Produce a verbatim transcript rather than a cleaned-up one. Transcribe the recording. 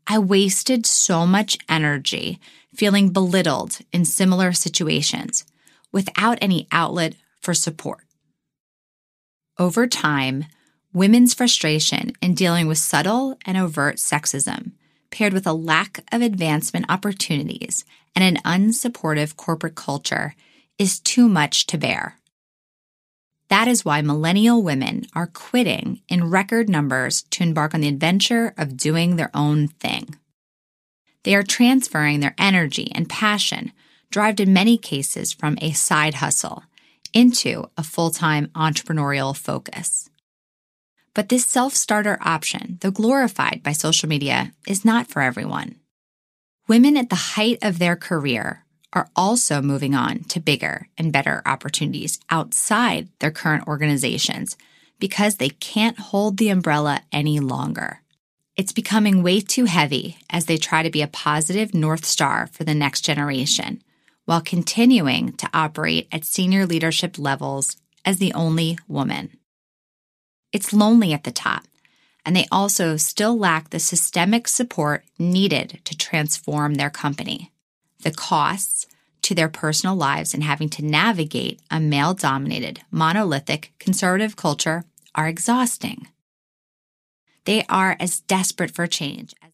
I wasted so much energy feeling belittled in similar situations without any outlet for support. Over time, women's frustration in dealing with subtle and overt sexism, paired with a lack of advancement opportunities and an unsupportive corporate culture, is too much to bear. That is why millennial women are quitting in record numbers to embark on the adventure of doing their own thing. They are transferring their energy and passion, derived in many cases from a side hustle, into a full-time entrepreneurial focus. But this self-starter option, though glorified by social media, is not for everyone. Women at the height of their career are also moving on to bigger and better opportunities outside their current organizations because they can't hold the umbrella any longer. It's becoming way too heavy as they try to be a positive North Star for the next generation, while continuing to operate at senior leadership levels as the only woman. It's lonely at the top, and they also still lack the systemic support needed to transform their company. The costs to their personal lives and having to navigate a male-dominated, monolithic, conservative culture are exhausting. They are as desperate for change